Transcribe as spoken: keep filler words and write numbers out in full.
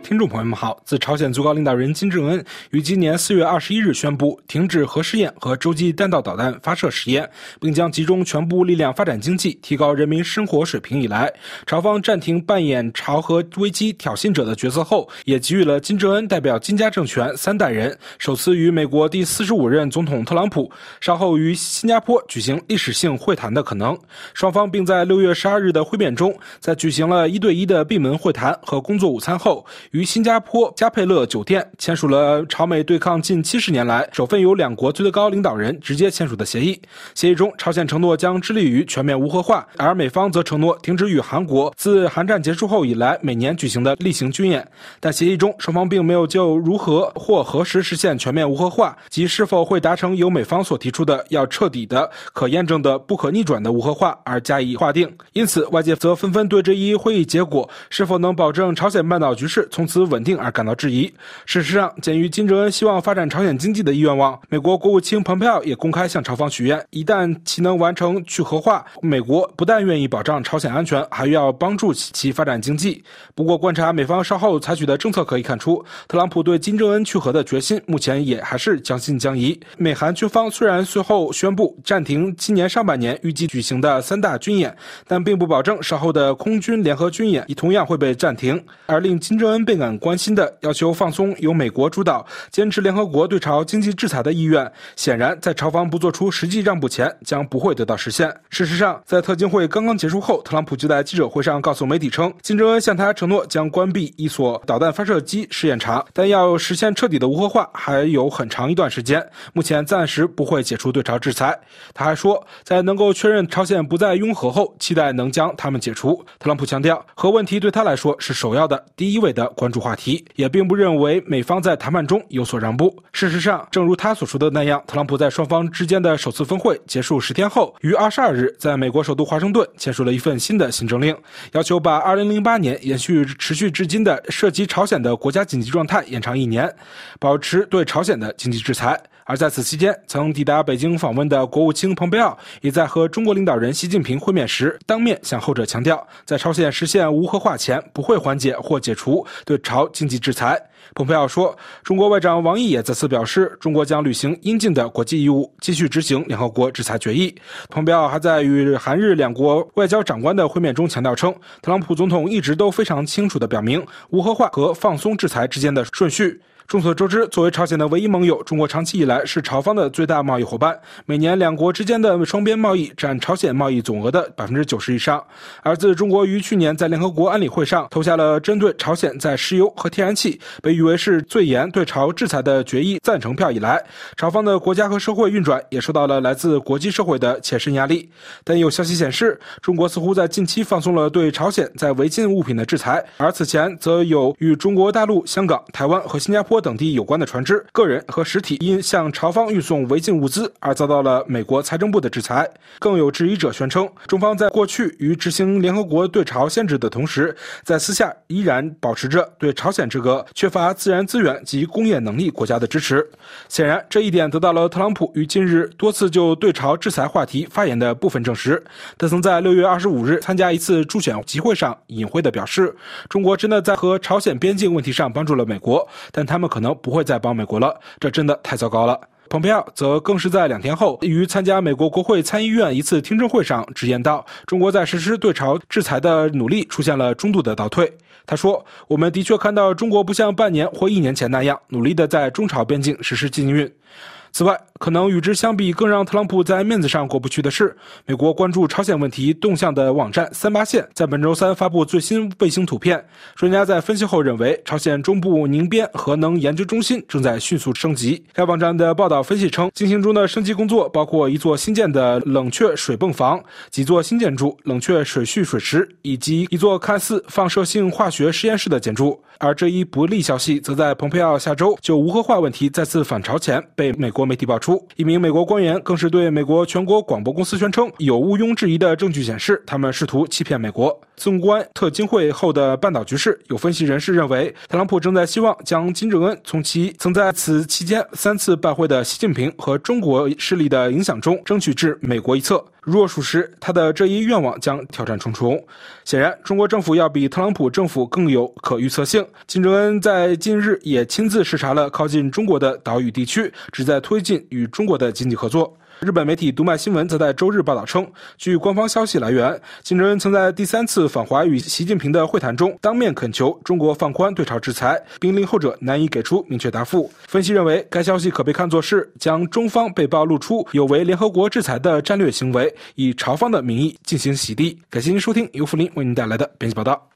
听众朋友们好，自朝鲜最高领导人金正恩于今年四月二十一日宣布停止核试验和洲际弹道导弹发射实验，并将集中全部力量发展经济，提高人民生活水平以来，朝方暂停扮演朝核危机挑衅者的角色后，也给予了金正恩代表金家政权三代人首次与美国第四十五任总统特朗普稍后于新加坡举行历史性会谈的可能。双方并在六月十二日的会面中，在举行了一对一的闭门会谈和工作午餐后，于新加坡加佩勒酒店签署了朝美对抗近七十年来首份由两国最高领导人直接签署的协议。协议中，朝鲜承诺将致力于全面无核化，而美方则承诺停止与韩国自韩战结束后以来每年举行的例行军演。但协议中，双方并没有就如何或何时实现全面无核化及是否会达成由美方所提出的要彻底的、可验证的、不可逆转的无核化而加以划定。因此，外界则纷纷对这一会议结果是否能保证朝鲜半岛局势从此稳定而感到质疑。事实上，鉴于金正恩希望发展朝鲜经济的意愿望，美国国务卿蓬佩奥也公开向朝方许愿，一旦其能完成去核化，美国不但愿意保障朝鲜安全，还要帮助其发展经济。不过，观察美方稍后采取的政策可以看出，特朗普对金正恩去核的决心目前也还是将信将疑。美韩军方虽然随后宣布暂停今年上半年预计举行的三大军演，但并不保证稍后的空军联合军演也同样会被暂停。而令金正恩倍感关心的要求放松由美国主导、坚持联合国对朝经济制裁的意愿，显然在朝方不做出实际让步前将不会得到实现。事实上，在特金会刚刚结束后，特朗普就在记者会上告诉媒体称，金正恩向他承诺将关闭一所导弹发射机试验场，但要实现彻底的无核化还有很长一段时间，目前暂时不会解除对朝制裁。他还说，在能够确认朝鲜不再拥核后，期待能将他们解除。特朗普强调，核问题对他来说是首要的、第一位的关注话题，也并不认为美方在谈判中有所让步。事实上，正如他所说的那样，特朗普在双方之间的首次峰会结束十天后，于二十二日在美国首都华盛顿签署了一份新的行政令，要求把二零零八年延续持续至今的涉及朝鲜的国家紧急状态延长一年，保持对朝鲜的经济制裁。而在此期间，曾抵达北京访问的国务卿蓬佩奥也在和中国领导人习近平会面时，当面向后者强调，在朝鲜实现无核化前，不会缓解或解除对朝经济制裁。蓬佩奥说，中国外长王毅也再次表示，中国将履行应尽的国际义务，继续执行联合国制裁决议。蓬佩奥还在与韩日两国外交长官的会面中强调称，特朗普总统一直都非常清楚地表明无核化和放松制裁之间的顺序。众所周知，作为朝鲜的唯一盟友，中国长期以来是朝方的最大贸易伙伴，每年两国之间的双边贸易占朝鲜贸易总额的 百分之九十 以上。而自中国于去年在联合国安理会上投下了针对朝鲜在石油和天然气被誉为是最严对朝制裁的决议赞成票以来，朝方的国家和社会运转也受到了来自国际社会的切身压力。但有消息显示，中国似乎在近期放松了对朝鲜在违禁物品的制裁，而此前则有与中国大陆、香港、台湾和新加坡等地有关的船只、个人和实体因向朝方运送违禁物资而遭到了美国财政部的制裁。更有质疑者宣称，中方在过去与执行联合国对朝限制的同时，在私下依然保持着对朝鲜这个缺乏自然资源及工业能力国家的支持。显然，这一点得到了特朗普于近日多次就对朝制裁话题发言的部分证实。他曾在六月二十五日参加一次助选集会上隐晦地表示，中国真的在和朝鲜边境问题上帮助了美国，但他们可能不会再帮美国了，这真的太糟糕了。蓬佩奥则更是在两天后于参加美国国会参议院一次听证会上直言道，中国在实施对朝制裁的努力出现了中度的倒退。他说，我们的确看到中国不像半年或一年前那样努力地在中朝边境实施禁运。此外，可能与之相比更让特朗普在面子上过不去的是，美国关注朝鲜问题动向的网站三八线在本周三发布最新卫星图片。专家在分析后认为，朝鲜中部宁边核能研究中心正在迅速升级。该网站的报道分析称，进行中的升级工作包括一座新建的冷却水泵房、几座新建筑、冷却水蓄水池，以及一座看似放射性化学实验室的建筑。而这一不利消息则在蓬佩奥下周就无核化问题再次反朝前被美国媒体爆出。一名美国官员更是对美国全国广播公司宣称，有毋庸置疑的证据显示他们试图欺骗美国。纵观特金会后的半岛局势，有分析人士认为，特朗普正在希望将金正恩从其曾在此期间三次拜会的习近平和中国势力的影响中争取至美国一侧。 若属实，他的这一愿望将挑战重重。显然，中国政府要比特朗普政府更有可预测性。金正恩在近日也亲自视察了靠近中国的岛屿地区，旨在推进与中国的经济合作。日本媒体读卖新闻则在周日报道称，据官方消息来源，金正恩曾在第三次访华与习近平的会谈中当面恳求中国放宽对朝制裁，并令后者难以给出明确答复。分析认为，该消息可被看作是将中方被曝露出有违联合国制裁的战略行为，以朝方的名义进行洗地。感谢您收听由福林为您带来的编辑报道。